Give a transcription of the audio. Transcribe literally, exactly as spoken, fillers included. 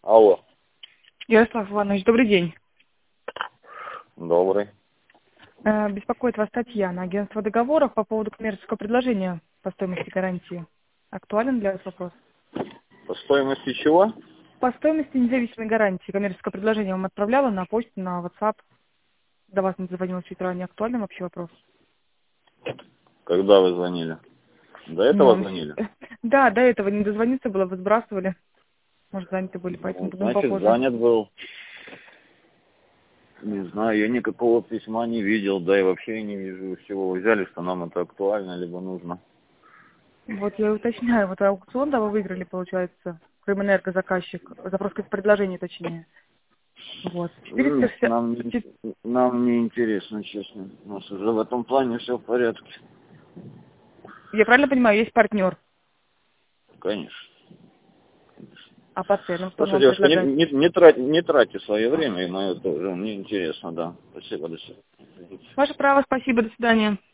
Алло. Ярослав Иванович, добрый день. Добрый. Э, Беспокоит вас Татьяна, агентство договоров по поводу коммерческого предложения по стоимости гарантии. Актуален для вас вопрос? По стоимости чего? По стоимости независимой гарантии. Коммерческое предложение вам отправляла на почту, на WhatsApp. До вас не звонила чуть ранее. Актуальный вообще вопрос? Когда вы звонили? До этого Ну, звонили? да, до этого не дозвониться было, вы сбрасывали. Может, заняты были, поэтому Ну, будем значит, попозже. занят был. Не знаю, я никакого письма не видел, да и вообще не вижу, с чего вы взяли, что нам это актуально, либо нужно. Вот я и уточняю, вот аукцион, да, вы выиграли, получается, Крымэнерго заказчик, запрос к предложению, точнее. Вот. Нет, четыреста шестьдесят... нам не, нам не интересно, честно. У нас уже в этом плане все в порядке. Я правильно понимаю, есть партнер, Конечно. а по ценам что он Слушай, вам девушка, не, предлагает? не, не, трать, не тратьте свое время, и мое тоже. Мне интересно, да. Спасибо, до свидания. Ваше право, спасибо, до свидания.